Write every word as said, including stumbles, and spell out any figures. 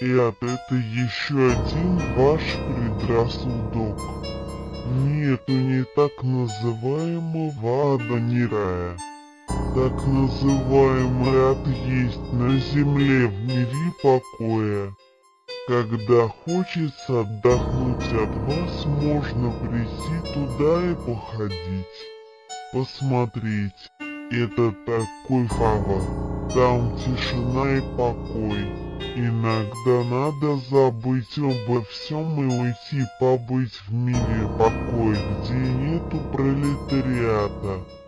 Эд, это еще один ваш предрассудок. Нету ни так называемого ада, ни рая. Так называемый ад есть на земле в мире покоя. Когда хочется отдохнуть от вас, можно прийти туда и походить. Посмотреть. Это такой фавор. Там тишина и покой. Иногда надо забыть обо всем и уйти побыть в мире покоя, где нету пролетариата.